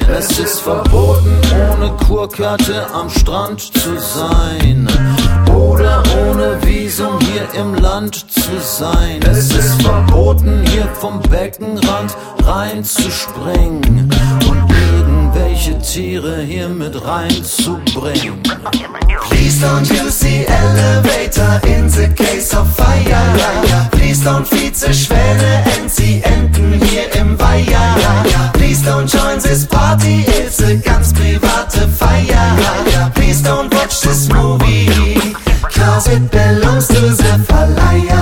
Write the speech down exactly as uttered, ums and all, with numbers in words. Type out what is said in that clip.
Es ist verboten, ohne Kurkarte am Strand zu sein oder ohne Visum hier im Land zu sein. Es ist verboten, hier vom Beckenrand reinzuspringen und irgendwelche Tiere hier mit reinzubringen. Please don't use the elevator in the case of fire. Please don't feed the Schwäne and the Enten hier im Weiher. Please don't join this party, it's a ganz private Feier. Please don't watch this movie, cause it belongs to the Verleiher.